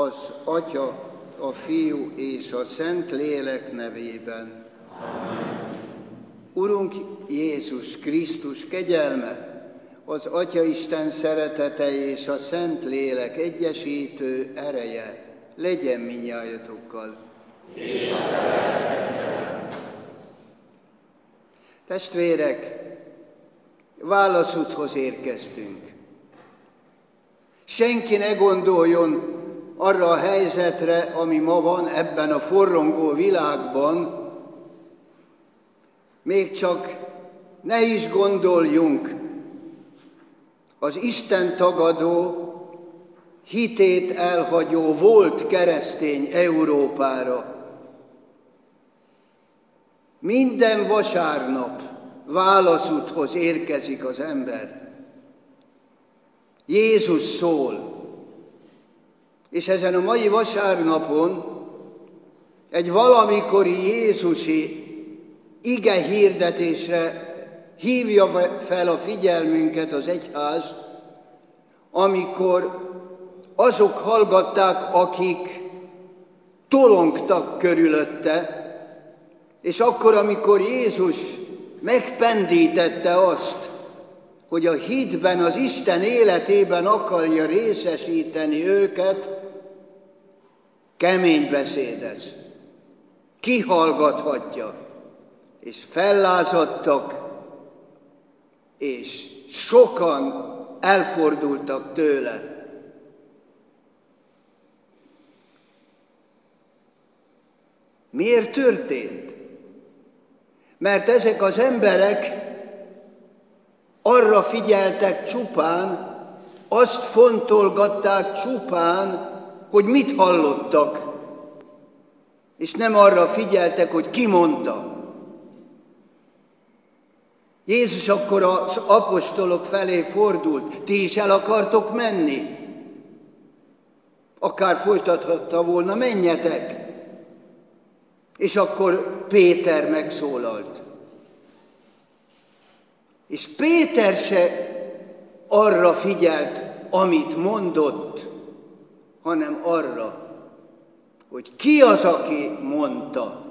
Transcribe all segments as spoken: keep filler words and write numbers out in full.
az Atya, a Fiú és a Szent Lélek nevében. Amen. Urunk Jézus Krisztus kegyelme, az Atyaisten szeretete és a Szent Lélek egyesítő ereje legyen mindnyájatokkal. És a te. Testvérek, válaszúthoz érkeztünk. Senki ne gondoljon arra a helyzetre, ami ma van ebben a forrongó világban, még csak ne is gondoljunk az Isten tagadó, hitét elhagyó volt keresztény Európára. Minden vasárnap válaszúthoz érkezik az ember. Jézus szól, és ezen a mai vasárnapon egy valamikori jézusi ige hirdetésre hívja fel a figyelmünket az egyház, amikor azok hallgatták, akik tolongtak körülötte, és akkor, amikor Jézus megpendítette azt, hogy a hitben, az Isten életében akarja részesíteni őket, kemény beszédez. Kihallgathatja, és fellázadtak, és sokan elfordultak tőle. Miért történt? Mert ezek az emberek arra figyeltek csupán, azt fontolgatták csupán, hogy mit hallottak, és nem arra figyeltek, hogy ki mondta. Jézus akkor az apostolok felé fordult, ti is el akartok menni? Akár folytathatta volna, menjetek. És akkor Péter megszólalt. És Péter se arra figyelt, amit mondott, hanem arra, hogy ki az, aki mondta.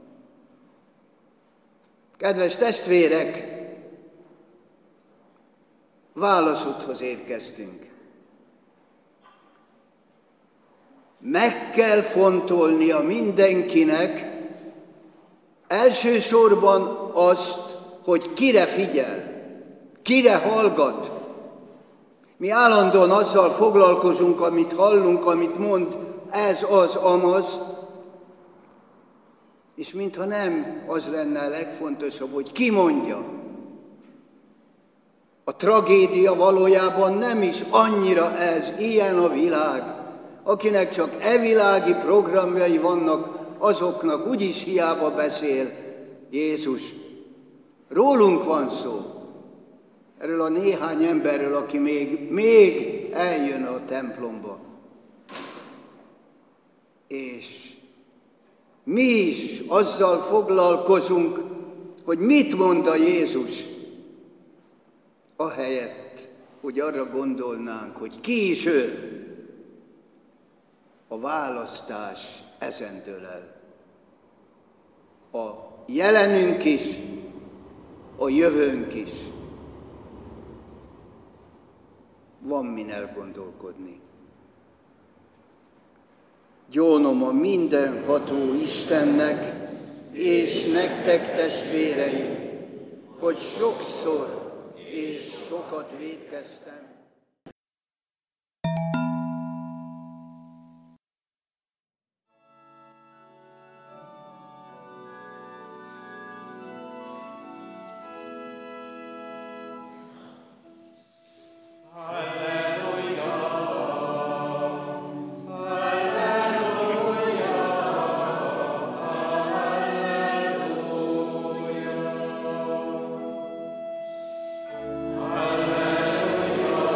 Kedves testvérek, válaszúthoz érkeztünk. Meg kell fontolnia mindenkinek elsősorban azt, hogy kire figyel, kire hallgat. Mi állandóan azzal foglalkozunk, amit hallunk, amit mond, ez az, amaz, és mintha nem az lenne a legfontosabb, hogy ki mondja. A tragédia valójában nem is annyira ez, ilyen a világ. Akinek csak evilági programjai vannak, azoknak úgyis hiába beszél Jézus. Rólunk van szó. Erről a néhány emberről, aki még, még eljön a templomba. És mi is azzal foglalkozunk, hogy mit mond a Jézus, ahelyett, hogy arra gondolnánk, hogy ki is ő. A választás ezen dől el. A jelenünk is, a jövőnk is. Van min elgondolkodni. Gyónom a mindenható Istennek, és nektek, testvéreim, hogy sokszor és sokat vétkeztem. Alleluia.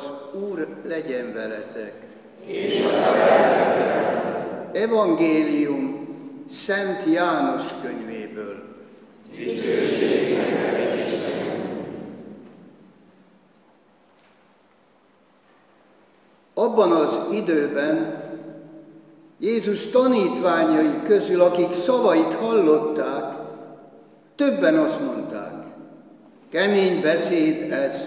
Az Úr legyen veletek. És a lelkedben. Evangélium Szent János könyvéből. Dicsőség neked, Istenünk. Abban az időben Jézus tanítványai közül, akik szavait hallották, többen azt mondták, kemény beszéd ez,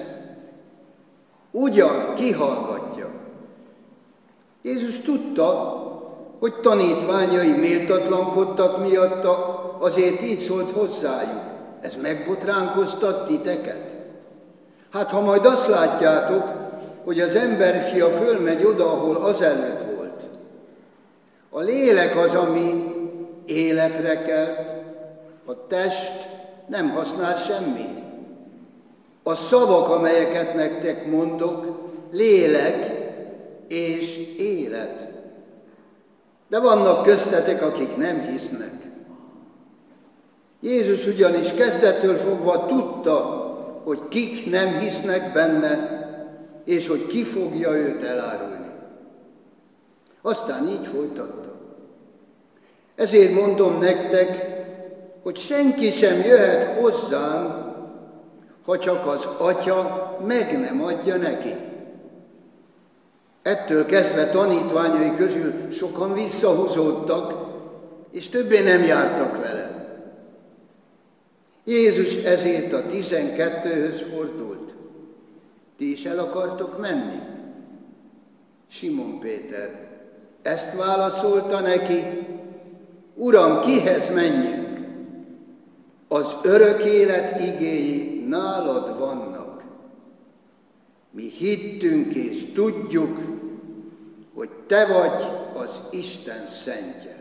ugyan kihallgatja. Jézus tudta, hogy tanítványai méltatlankodtak miatta, azért így szólt hozzájuk. Ez megbotránkoztat titeket? Hát ha majd azt látjátok, hogy az emberfia fölmegy oda, ahol azelőtt volt. A lélek az, ami életre kelt, a test nem használ semmit. A szavak, amelyeket nektek mondok, lélek és élet. De vannak köztetek, akik nem hisznek. Jézus ugyanis kezdettől fogva tudta, hogy kik nem hisznek benne, és hogy ki fogja őt elárulni. Aztán így folytatta. Ezért mondom nektek, hogy senki sem jöhet hozzám, ha csak az Atya meg nem adja neki. Ettől kezdve tanítványai közül sokan visszahúzódtak, és többé nem jártak vele. Jézus ezért a tizenkettőhöz fordult. Ti is el akartok menni? Simon Péter ezt válaszolta neki, Uram, kihez menjünk? Az örök élet igéi nálad vannak. Mi hittünk és tudjuk, hogy te vagy az Isten szentje.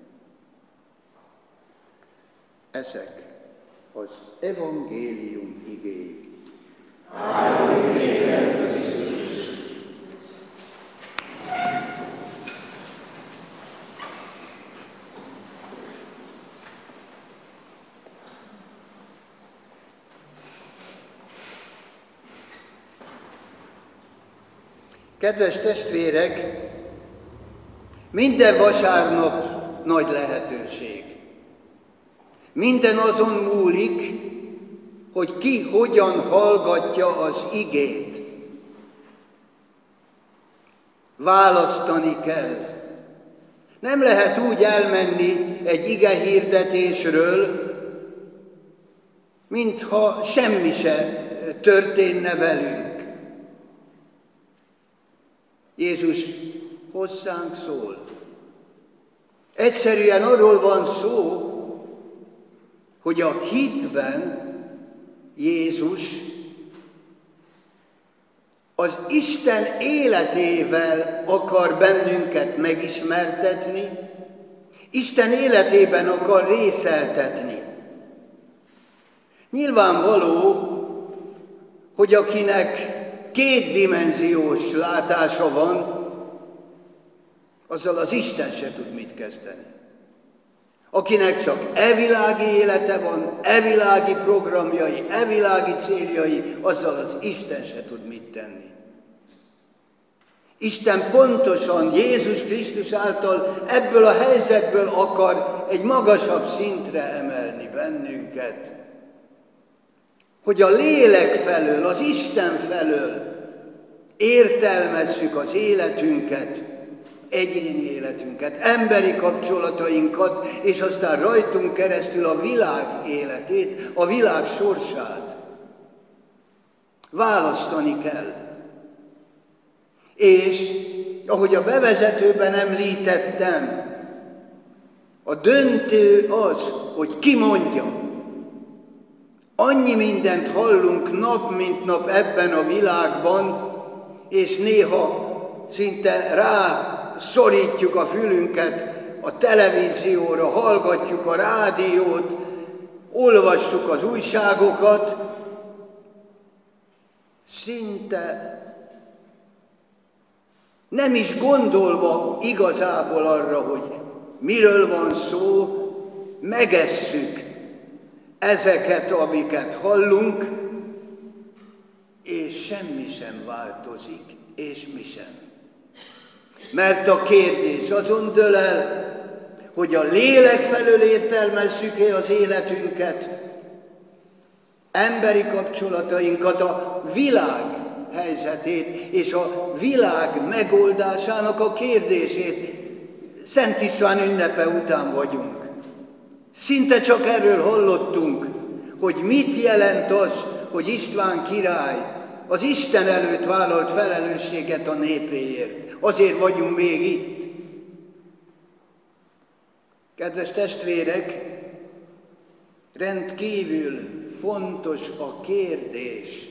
Ezek az evangélium igéi. Áldunk téged, Krisztus! Kedves testvérek, minden vasárnap nagy lehetőség. Minden azon múlik, hogy ki hogyan hallgatja az igét. Választani kell. Nem lehet úgy elmenni egy ige hirdetésről, mintha semmi se történne velünk. Jézus hozzánk szól. Egyszerűen arról van szó, hogy a hitben Jézus az Isten életével akar bennünket megismertetni, Isten életében akar részeltetni. Nyilvánvaló, hogy akinek kétdimenziós látása van, azzal az Isten se tud mit kezdeni. Akinek csak evilági élete van, evilági programjai, evilági céljai, azzal az Isten se tud mit tenni. Isten pontosan Jézus Krisztus által ebből a helyzetből akar egy magasabb szintre emelni bennünket, hogy a lélek felől, az Isten felől értelmezzük az életünket, egyéni életünket, emberi kapcsolatainkat, és aztán rajtunk keresztül a világ életét, a világ sorsát. Választani kell. És, ahogy a bevezetőben említettem, a döntő az, hogy ki mondja. Annyi mindent hallunk nap mint nap ebben a világban, és néha szinte rá szorítjuk a fülünket a televízióra, hallgatjuk a rádiót, olvassuk az újságokat, szinte nem is gondolva igazából arra, hogy miről van szó, megesszük ezeket, amiket hallunk, és semmi sem változik. és mi sem. Mert a kérdés azon dől el, hogy a lélek felől értelmezzük-e az életünket, emberi kapcsolatainkat, a világ helyzetét és a világ megoldásának a kérdését. Szent István ünnepe után vagyunk. Szinte csak erről hallottunk, hogy mit jelent az, hogy István király az Isten előtt vállalt felelősséget a népéért. Azért vagyunk még itt. Kedves testvérek, rendkívül fontos a kérdés.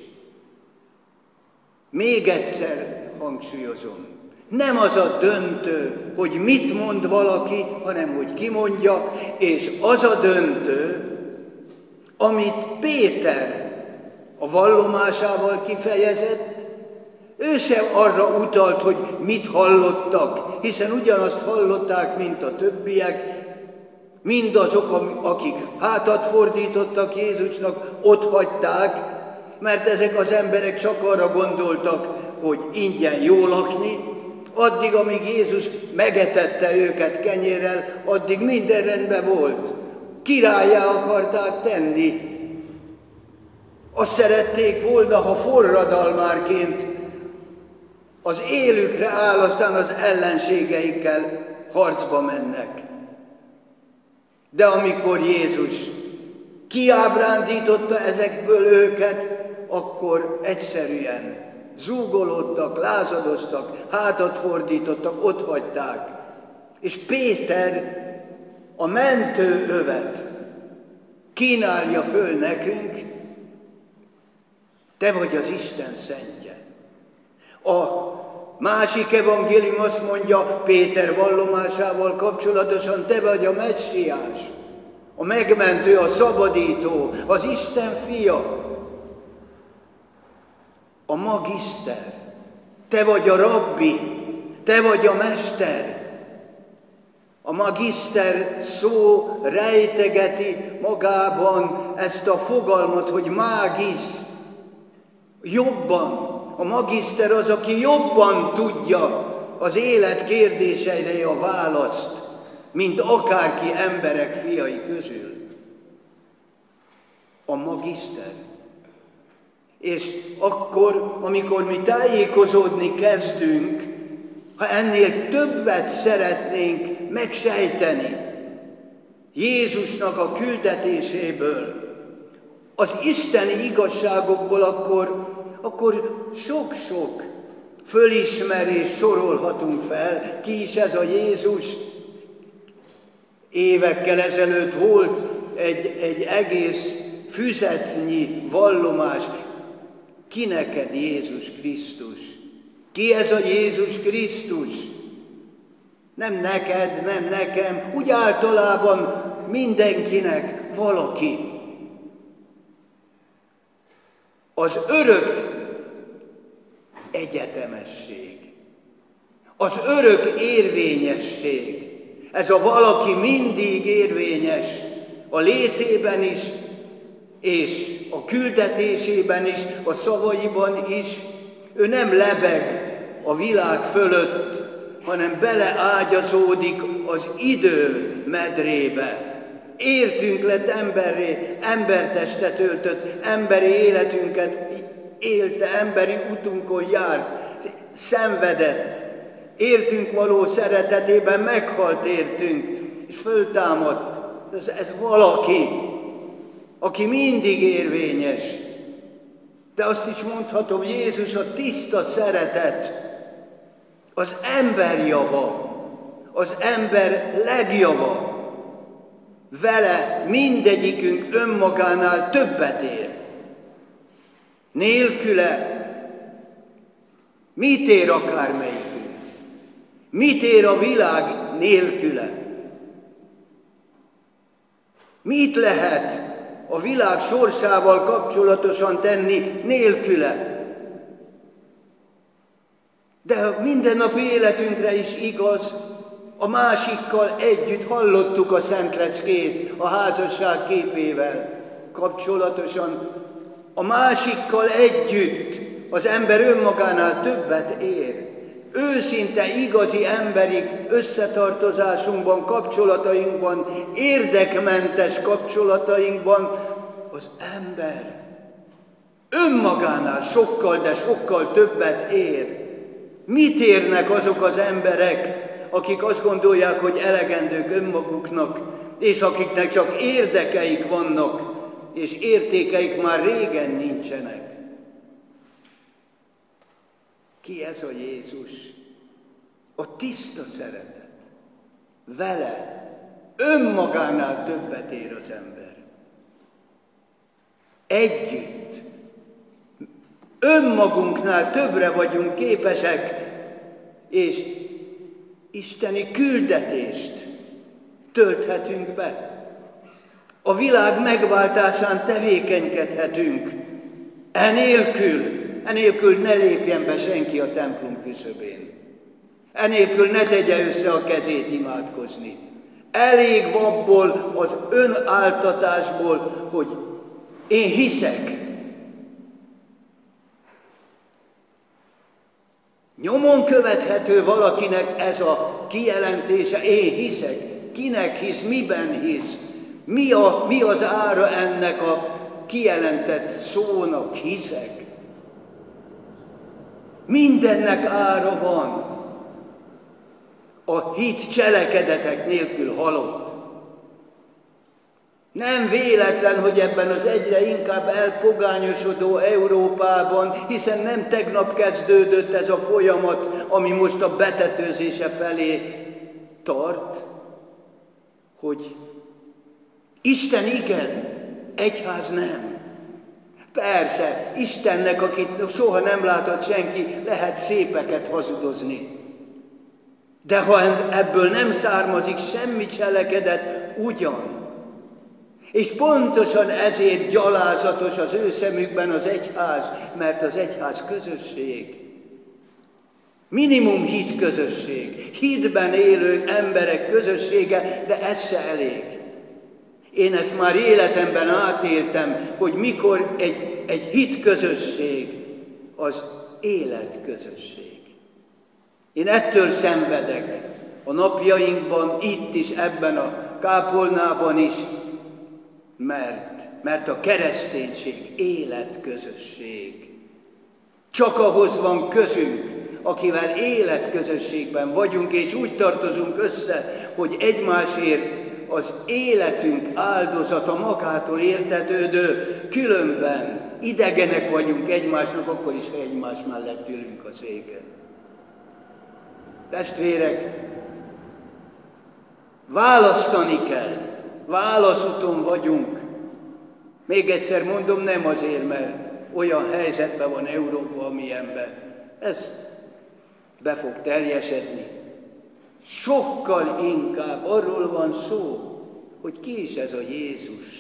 Még egyszer hangsúlyozom. Nem az a döntő, hogy mit mond valaki, hanem hogy ki mondja, és az a döntő, amit Péter a vallomásával kifejezett, ő sem arra utalt, hogy mit hallottak, hiszen ugyanazt hallották, mint a többiek, mindazok, akik hátat fordítottak Jézusnak, ott hagyták, mert ezek az emberek csak arra gondoltak, hogy ingyen jó lakni, addig, amíg Jézus megetette őket kenyérrel, addig minden rendben volt. Királlyá akarták tenni. Azt szerették volna, ha forradalmárként az élükre áll, aztán az ellenségeikkel harcba mennek. De amikor Jézus kiábrándította ezekből őket, akkor egyszerűen zúgolódtak, lázadoztak, hátat fordítottak, ott hagyták. És Péter a mentőövet kínálja föl nekünk, te vagy az Isten szentje. A másik evangélium azt mondja Péter vallomásával kapcsolatosan, te vagy a messiás, a megmentő, a szabadító, az Isten fia, a magiszter, te vagy a rabbi, te vagy a mester. A magiszter szó rejtegeti magában ezt a fogalmat, hogy mágis, jobban. A magiszter az, aki jobban tudja az élet kérdéseire a választ, mint akárki emberek fiai közül. A magiszter. És akkor, amikor mi tájékozódni kezdünk, ha ennél többet szeretnénk megsejteni Jézusnak a küldetéséből, az isteni igazságokból, akkor, akkor sok-sok fölismerést sorolhatunk fel. Ki is ez a Jézus? Évekkel ezelőtt volt egy, egy egész füzetnyi vallomás. Ki neked Jézus Krisztus? Ki ez a Jézus Krisztus? Nem neked, nem nekem, úgy általában mindenkinek valaki. Az örök egyetemesség, az örök érvényesség, ez a valaki mindig érvényes a létében is, és a küldetésében is, a szavaiban is. Ő nem lebeg a világ fölött, hanem beleágyazódik az idő medrébe. Értünk lett emberré, embertestet öltött, emberi életünket élte, emberi utunkon járt, szenvedett. Értünk való szeretetében meghalt értünk, és föltámadt. Ez, ez valaki, aki mindig érvényes. De azt is mondhatom, Jézus a tiszta szeretet, az ember java, az ember legjava. Vele mindegyikünk önmagánál többet ér. Nélküle mit ér akármelyikünk? Mit ér a világ nélküle? Mit lehet a világ sorsával kapcsolatosan tenni nélküle? De a mindennapi életünkre is igaz, a másikkal együtt hallottuk a szentleckét a házasság képével kapcsolatosan. A másikkal együtt az ember önmagánál többet ér. Őszinte, igazi emberi összetartozásunkban, kapcsolatainkban, érdekmentes kapcsolatainkban az ember önmagánál sokkal, de sokkal többet ér. Mit érnek azok az emberek, akik azt gondolják, hogy elegendők önmaguknak, és akiknek csak érdekeik vannak, és értékeik már régen nincsenek? Ki ez a Jézus? A tiszta szeretet. Vele önmagánál többet ér az ember. Együtt. Önmagunknál többre vagyunk képesek, és isteni küldetést tölthetünk be. A világ megváltásán tevékenykedhetünk. Enélkül, enélkül ne lépjen be senki a templom küszöbén. Enélkül ne tegye össze a kezét imádkozni. Elég abból az önáltatásból, hogy én hiszek. Nyomon követhető valakinek ez a kijelentése, én hiszek. Kinek hisz, miben hisz? Mi, a, mi az ára ennek a kijelentett szónak, hiszek? Mindennek ára van. A hit cselekedetek nélkül halott. Nem véletlen, hogy ebben az egyre inkább elpogányosodó Európában, hiszen nem tegnap kezdődött ez a folyamat, ami most a betetőzése felé tart, hogy Isten igen, egyház nem. Persze, Istennek, akit soha nem látott senki, lehet szépeket hazudozni. De ha ebből nem származik semmi cselekedet, ugyan. És pontosan ezért gyalázatos az ő szemükben az egyház, mert az egyház közösség. Minimum hit közösség, hitben élő emberek közössége, de ez se elég. Én ezt már életemben átéltem, hogy mikor egy, egy hit közösség, az életközösség. Én ettől szenvedek a napjainkban, itt is, ebben a kápolnában is, mert, mert a kereszténység életközösség. Csak ahhoz van közünk, akivel életközösségben vagyunk, és úgy tartozunk össze, hogy egymásért az életünk áldozata magától értetődő, különben idegenek vagyunk egymásnak, akkor is, ha egymás mellett ülünk a széken. Testvérek, választani kell, válaszúton vagyunk. Még egyszer mondom, nem azért, mert olyan helyzetben van Európa, amilyenben. Ez be fog teljesedni. Sokkal inkább arról van szó, hogy ki is ez a Jézus,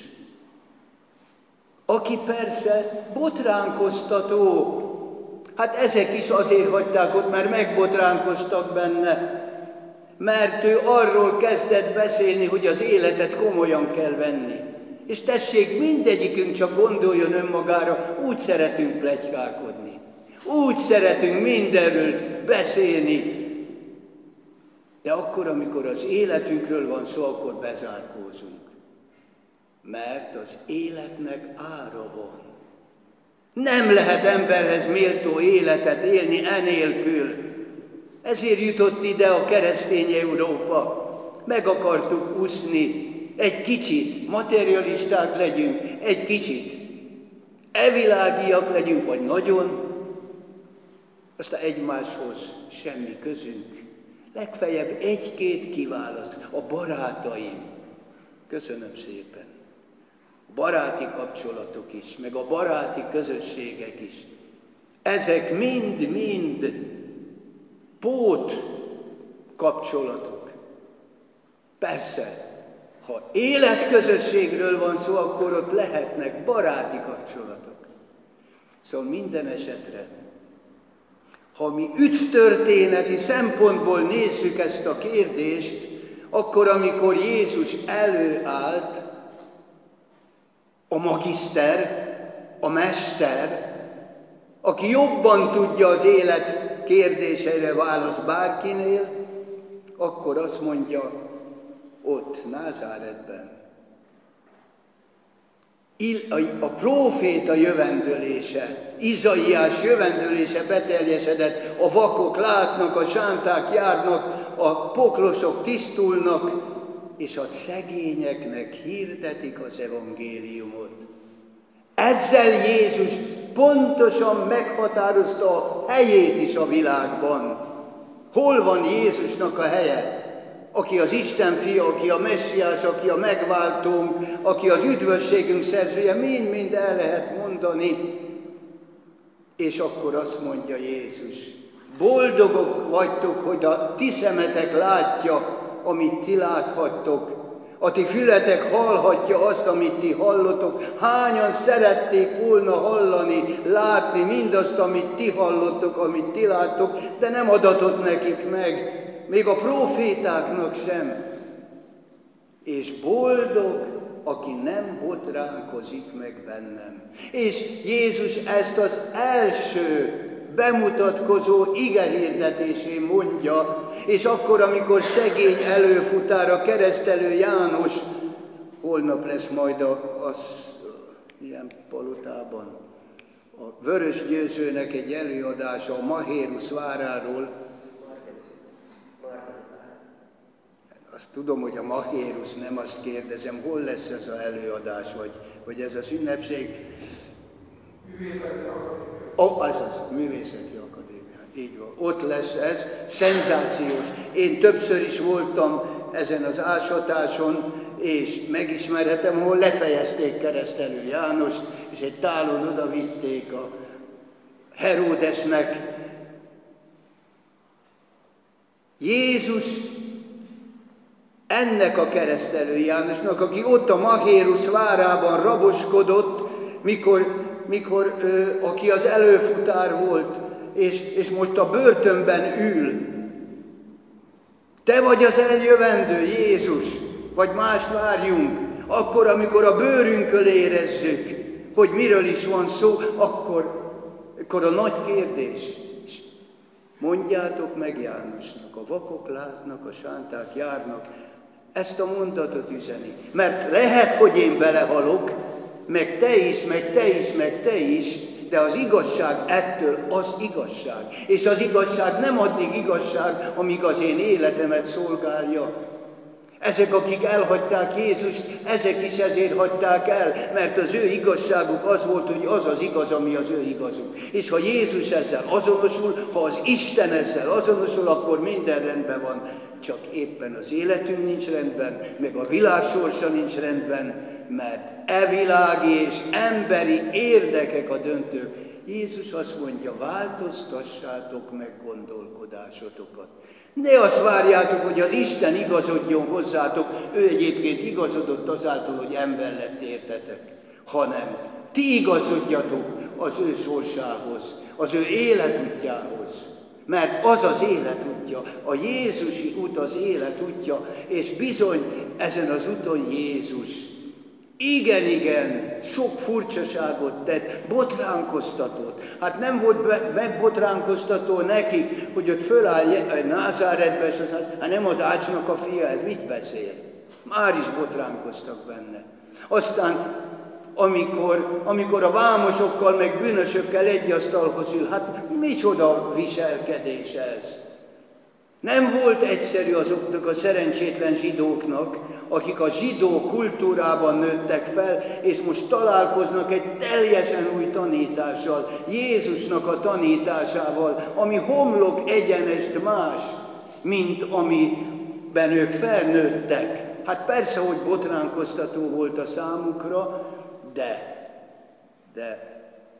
aki persze botránkoztató. Hát ezek is azért hagyták ott, mert megbotránkoztak benne, mert ő arról kezdett beszélni, hogy az életet komolyan kell venni. És tessék, mindegyikünk csak gondoljon önmagára, úgy szeretünk pletykálkodni, úgy szeretünk mindenről beszélni, de akkor, amikor az életünkről van szó, akkor bezárkózunk. Mert az életnek ára van. Nem lehet emberhez méltó életet élni enélkül. Ezért jutott ide a keresztény Európa. Meg akartuk úszni, egy kicsit materialisták legyünk, egy kicsit evilágiak legyünk, vagy nagyon, aztán egymáshoz semmi közünk. Legfeljebb egy-két kiválaszt, a barátaim. Köszönöm szépen. Baráti kapcsolatok is, meg a baráti közösségek is. Ezek mind-mind pót kapcsolatok. Persze, ha életközösségről van szó, akkor ott lehetnek baráti kapcsolatok. Szóval minden esetre, ha mi ügytörténeti szempontból nézzük ezt a kérdést, akkor amikor Jézus előállt, a magiszter, a mester, aki jobban tudja az élet kérdéseire választ bárkinél, akkor azt mondja, ott Názáretben. A próféta jövendőlése, Izaiás jövendőlése beteljesedett, a vakok látnak, a sánták járnak, a poklosok tisztulnak, és a szegényeknek hirdetik az evangéliumot. Ezzel Jézus pontosan meghatározta a helyét is a világban. Hol van Jézusnak a helye? Aki az Isten fia, aki a messiás, aki a megváltónk, aki az üdvösségünk szerzője, mind-mind el lehet mondani. És akkor azt mondja Jézus, boldogok vagytok, hogy a ti szemetek látja, amit ti láthattok, a ti fületek hallhatja azt, amit ti hallotok. Hányan szerették volna hallani, látni mindazt, amit ti hallottok, amit ti láttok, de nem adatott nekik meg, még a profétáknak sem. És boldog, aki nem botránkozik meg bennem. És Jézus ezt az első bemutatkozó igehirdetésén mondja, és akkor, amikor szegény előfutár, a keresztelő János, holnap lesz majd a, az ilyen palotában, a Vörös Győzőnek egy előadása a Mahérusz váráról. Azt tudom, hogy a Mahérusz, nem azt kérdezem, hol lesz ez az előadás, vagy, vagy ez az ünnepség? Művészeti Akadémia. Oh, az az, Művészeti Akadémia. Így van. Ott lesz ez, szenzációs. Én többször is voltam ezen az ásatáson, és megismerhetem, hol lefejezték keresztelő Jánost, és egy tálon oda vitték a Heródesnek. Jézus ennek a keresztelő Jánosnak, aki ott a Mahérusz várában raboskodott, mikor, mikor ő, aki az előfutár volt, és, és most a börtönben ül. Te vagy az eljövendő, Jézus, vagy mást várjunk, akkor, amikor a bőrünkön érezzük, hogy miről is van szó, akkor, akkor a nagy kérdés, mondjátok meg Jánosnak, a vakok látnak, a sánták járnak, ezt a mondatot üzeni. Mert lehet, hogy én belehalok, meg te is, meg te is, meg te is, de az igazság ettől az igazság. És az igazság nem addig igazság, amíg az én életemet szolgálja. Ezek, akik elhagyták Jézust, ezek is ezért hagyták el, mert az ő igazságuk az volt, hogy az az igaz, ami az ő igazuk. És ha Jézus ezzel azonosul, ha az Isten ezzel azonosul, akkor minden rendben van. Csak éppen az életünk nincs rendben, meg a világ sorsa nincs rendben, mert e világi és emberi érdekek a döntők. Jézus azt mondja, változtassátok meg gondolkodásotokat. Ne azt várjátok, hogy az Isten igazodjon hozzátok, ő egyébként igazodott azáltal, hogy ember lett, értetek, hanem ti igazodjatok az ő sorsához, az ő életútjához. Mert az az életútja, a Jézusi út az életútja, és bizony ezen az úton Jézus igen, igen, sok furcsaságot tett, botránkoztatott. Hát nem volt megbotránkoztató neki, hogy ott föláll Názáretbe, és az, hát nem az ácsnak a fia, ez mit beszél? Már is botránkoztak benne. Aztán, amikor, amikor a vámosokkal, meg bűnösökkel egy asztalhoz ül, hát micsoda viselkedés ez? Nem volt egyszerű azoknak a szerencsétlen zsidóknak, akik a zsidó kultúrában nőttek fel, és most találkoznak egy teljesen új tanítással, Jézusnak a tanításával, ami homlok egyenest más, mint amiben ők felnőttek. Hát persze, hogy botránkoztató volt a számukra, de, de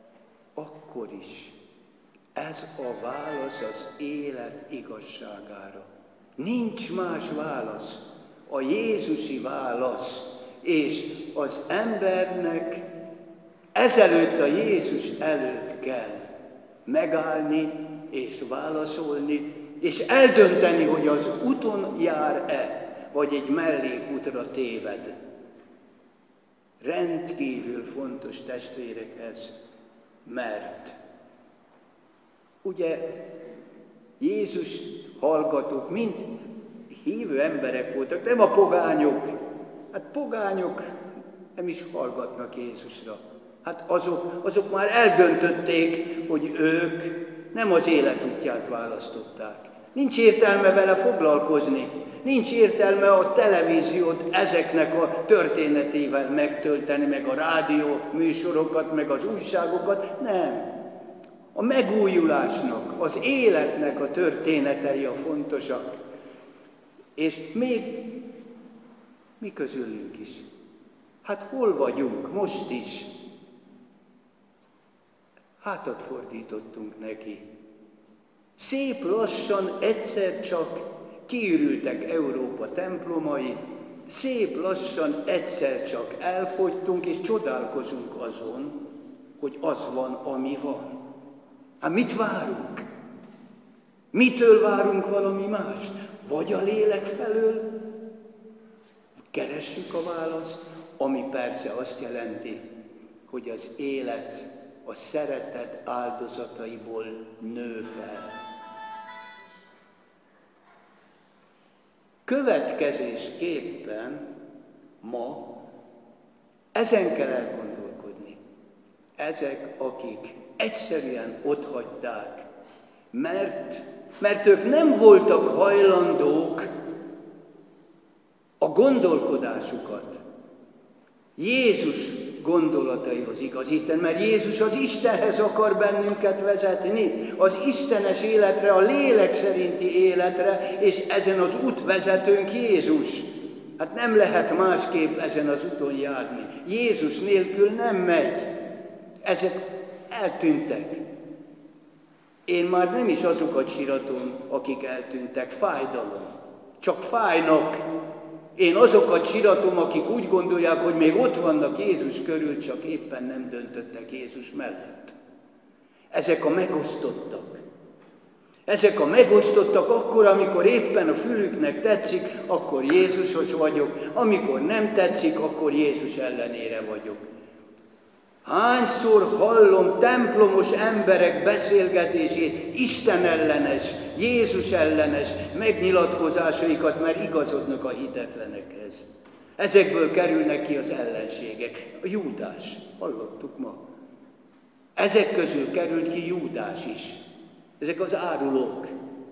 akkor is ez a válasz az élet igazságára. Nincs más válasz. A Jézusi válasz, és az embernek ezelőtt, a Jézus előtt kell megállni és válaszolni, és eldönteni, hogy az úton jár-e, vagy egy mellékútra téved. Rendkívül fontos, testvérek, ez, mert Ugye Jézus hallgatók mind hívő emberek voltak, nem a pogányok. Hát pogányok nem is hallgatnak Jézusra. Hát azok, azok már eldöntötték, hogy ők nem az élet útját választották. Nincs értelme vele foglalkozni. Nincs értelme a televíziót ezeknek a történetével megtölteni, meg a rádió műsorokat, meg az újságokat. Nem. A megújulásnak, az életnek a történetei a fontosak. És még mi közülünk is. Hát hol vagyunk most is? Hátat fordítottunk neki. Szép lassan egyszer csak kiürültek Európa templomai, szép lassan egyszer csak elfogytunk, és csodálkozunk azon, hogy az van, ami van. Hát mit várunk? Mitől várunk valami mást? Vagy a lélek felől? Keressük a választ, ami persze azt jelenti, hogy az élet a szeretet áldozataiból nő fel. Következésképpen ma ezen kell elgondolkodni. Ezek, akik egyszerűen otthagyták, mert, mert ők nem voltak hajlandók a gondolkodásukat Jézus gondolataihoz igazítani, mert Jézus az Istenhez akar bennünket vezetni, az istenes életre, a lélek szerinti életre, és ezen az út vezetőnk Jézus. Hát nem lehet másképp ezen az úton járni. Jézus nélkül nem megy. Ezek eltűntek. Én már nem is azokat síratom, akik eltűntek. Fájdalom. Csak fájnak. Én azokat síratom, akik úgy gondolják, hogy még ott vannak Jézus körül, csak éppen nem döntöttek Jézus mellett. Ezek a megosztottak. Ezek a megosztottak akkor, amikor éppen a fülüknek tetszik, akkor Jézusos vagyok, amikor nem tetszik, akkor Jézus ellenére vagyok. Hányszor hallom templomos emberek beszélgetését, Isten ellenes, Jézus ellenes megnyilatkozásaikat, mert igazodnak a hitetlenekhez. Ezekből kerülnek ki az ellenségek. A Júdás, hallottuk ma. Ezek közül került ki Júdás is. Ezek az árulók.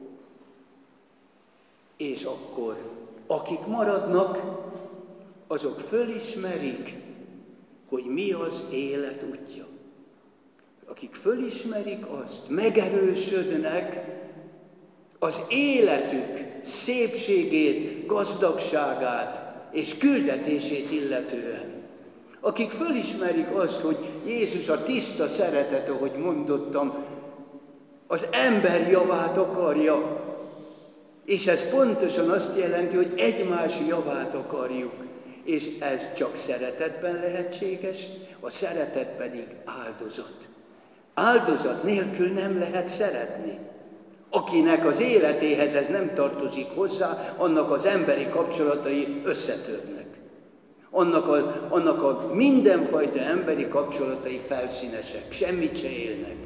És akkor, akik maradnak, azok fölismerik, hogy mi az élet útja. Akik fölismerik azt, megerősödnek az életük szépségét, gazdagságát és küldetését illetően. Akik fölismerik azt, hogy Jézus a tiszta szeretet, ahogy mondottam, az ember javát akarja, és ez pontosan azt jelenti, hogy egymás javát akarjuk, és ez csak szeretetben lehetséges, a szeretet pedig áldozat. Áldozat nélkül nem lehet szeretni. Akinek az életéhez ez nem tartozik hozzá, annak az emberi kapcsolatai összetörnek. Annak a, annak a mindenfajta emberi kapcsolatai felszínesek, semmit se élnek.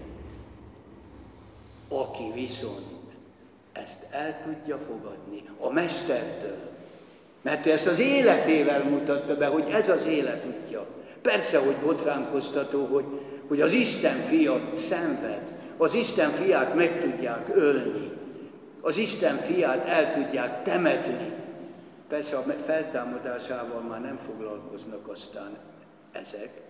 Aki viszont ezt el tudja fogadni a Mestertől, mert ő ezt az életével mutatta be, hogy ez az élet útja. Persze, hogy botránkoztató, hogy, hogy az Isten fia szenved, az Isten fiát meg tudják ölni, az Isten fiát el tudják temetni. Persze a feltámadásával már nem foglalkoznak aztán ezek.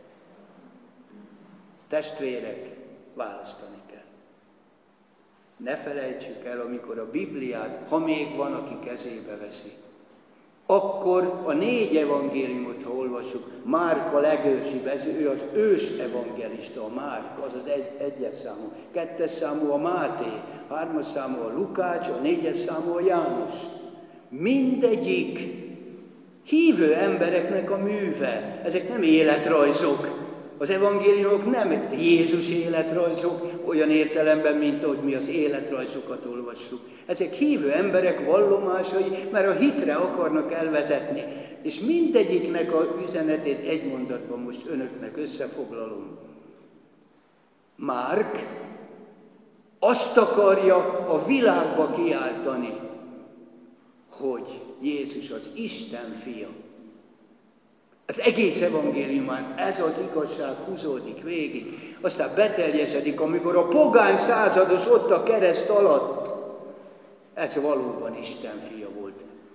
Testvérek, választani kell. Ne felejtsük el, amikor a Bibliát, ha még van, aki kezébe veszi, akkor a négy evangéliumot, ha olvassuk, Márk a legősibb, ez ő az ős evangelista, a Márk, az az egy, egyes számú, kettes számú a Máté, hármas számú a Lukács, a négyes számú a János. Mindegyik hívő embereknek a műve, ezek nem életrajzok. Az evangéliumok nem Jézus életrajzok, olyan értelemben, mint ahogy mi az életrajzokat olvassuk. Ezek hívő emberek vallomásai, mert a hitre akarnak elvezetni. És mindegyiknek a üzenetét egy mondatban most önöknek összefoglalom. Márk Azt akarja a világba kiáltani, hogy Jézus az Isten fia. Az egész evangéliumán ez az igazság húzódik végig, aztán beteljesedik, amikor a pogány százados ott a kereszt alatt, ez valóban Isten fia volt.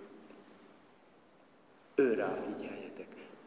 Őrá figyeljetek.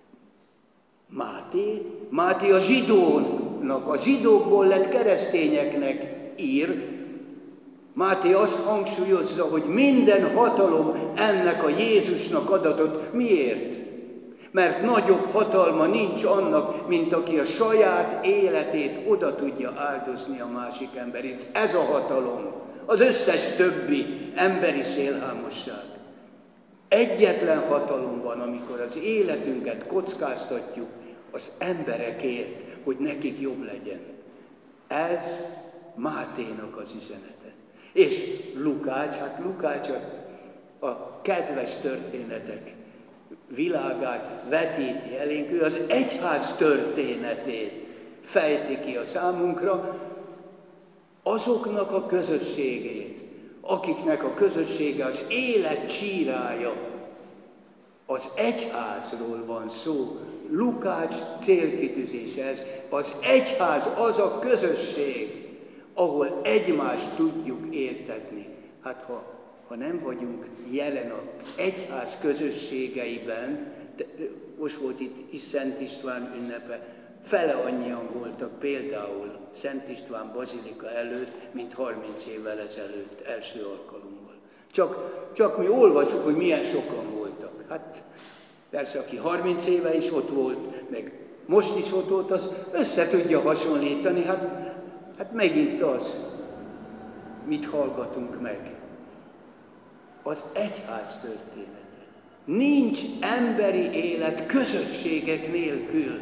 Máté, Máté a zsidónak, a zsidókból lett keresztényeknek ír. Máté azt hangsúlyozza, hogy minden hatalom ennek a Jézusnak adatott. Miért? Mert nagyobb hatalma nincs annak, mint aki a saját életét oda tudja áldozni a másik emberét. Ez a hatalom, az összes többi emberi szélhámosság. Egyetlen hatalom van, amikor az életünket kockáztatjuk az emberekért, hogy nekik jobb legyen. Ez Máténak az üzenete. És Lukács, hát Lukács a kedves történetek világát vetíti elénk, ő az egyház történetét fejti ki a számunkra, azoknak a közösségét, akiknek a közössége az élet csírája. Az egyházról van szó. Lukács célkitűzése ez. Az egyház az a közösség, ahol egymást tudjuk értetni. Hát ha, ha nem vagyunk jelen az egyház közösségeiben, de, most volt itt is Szent István ünnepe, fele annyian voltak például Szent István bazilika előtt, mint harminc évvel ezelőtt, első alkalommal. Csak, csak mi olvasjuk, hogy milyen sokan voltak. Hát persze, aki harminc éve is ott volt, meg most is ott volt, az össze tudja hasonlítani. Hát, hát megint az, mit hallgatunk meg. Az egyház története. Nincs emberi élet közösségek nélkül.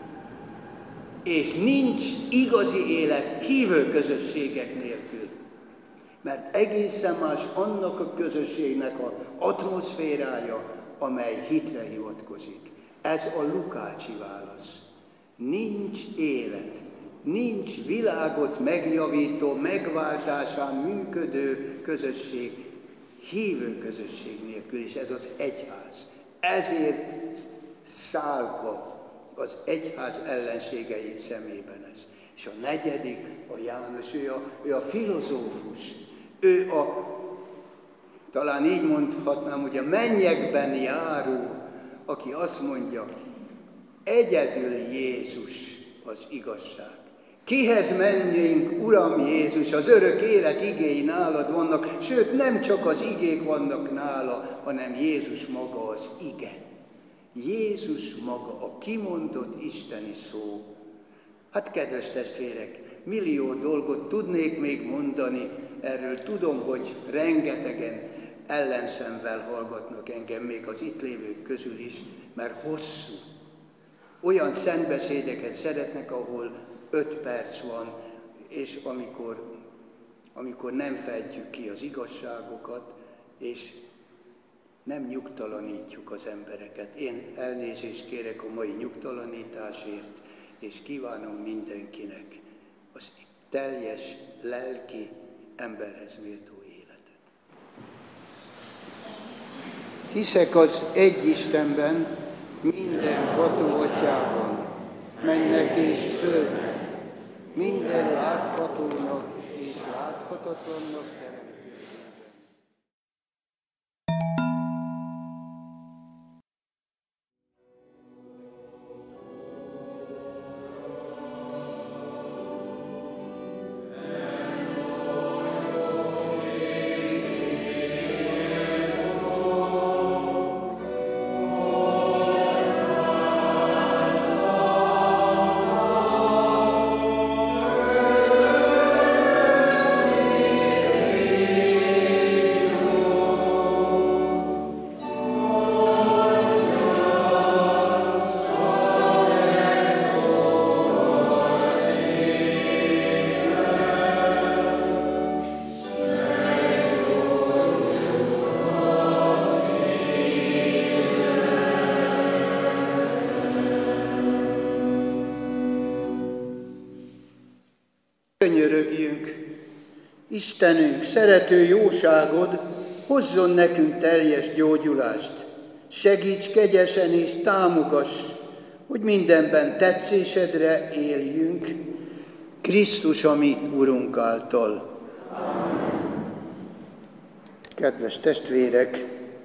És nincs igazi élet hívő közösségek nélkül. Mert egészen más annak a közösségnek az atmoszférája, amely hitre hivatkozik. Ez a lukácsi válasz. Nincs élet, nincs világot megjavító, megváltásán működő közösség, hívő közösség nélkül, és ez az egyház. Ezért szálva az egyház ellenségei szemében ez. És a negyedik, a János, ő a, ő a filozófus, ő a, talán így mondhatnám, hogy a mennyekben járó, aki azt mondja, egyedül Jézus az igazság. Kihez menjünk, Uram Jézus, az örök élet igéi nálad vannak, sőt nem csak az igék vannak nála, hanem Jézus maga az ige. Jézus maga, a kimondott isteni szó. Hát kedves testvérek, millió dolgot tudnék még mondani, erről tudom, hogy rengetegen ellenszemvel hallgatnak engem, még az itt lévők közül is, mert hosszú. Olyan szentbeszédeket szeretnek, ahol öt perc van, és amikor, amikor nem fejtjük ki az igazságokat, és nem nyugtalanítjuk az embereket. Én elnézést kérek a mai nyugtalanításért, és kívánom mindenkinek az teljes, lelki, emberhez méltó életet. Hiszek az egy Istenben, minden ható atyában, mennek és földnek, minden láthatónak és láthatatlannak teremtőben. Könyörögjünk, Istenünk, szerető jóságod hozzon nekünk teljes gyógyulást. Segíts kegyesen és támogass, hogy mindenben tetszésedre éljünk, Krisztus, a mi Urunk által. Kedves testvérek,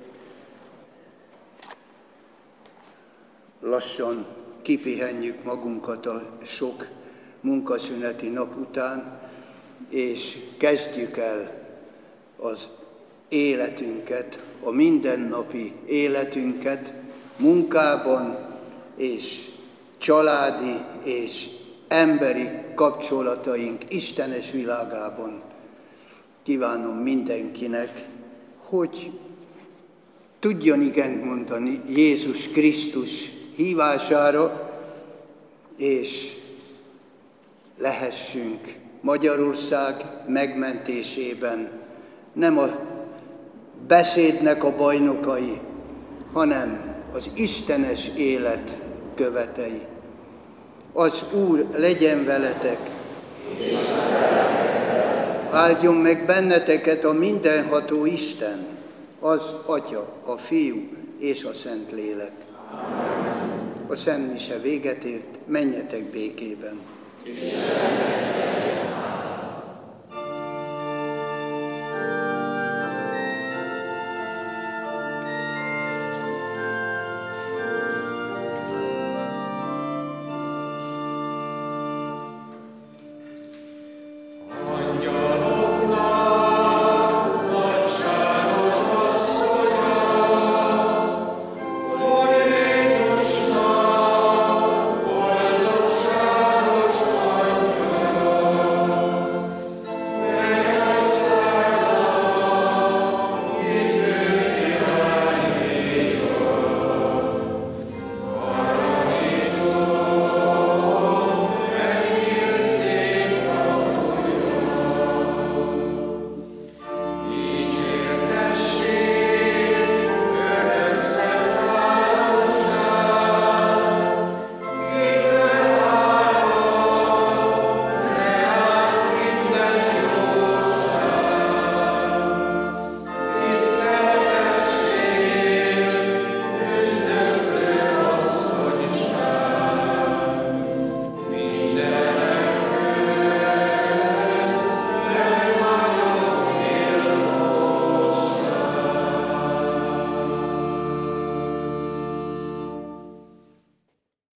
lassan kipihenjük magunkat a sok munkaszüneti nap után, és kezdjük el az életünket, a mindennapi életünket munkában és családi és emberi kapcsolataink istenes világában. Kívánom mindenkinek, hogy tudjon igent mondani Jézus Krisztus hívására, és lehessünk Magyarország megmentésében nem a beszédnek a bajnokai, hanem az istenes élet követei. Az Úr legyen veletek, áldjon meg benneteket a mindenható Isten, az Atya, a Fiú és a Szentlélek. A Szent Mise véget ért, menjetek békében.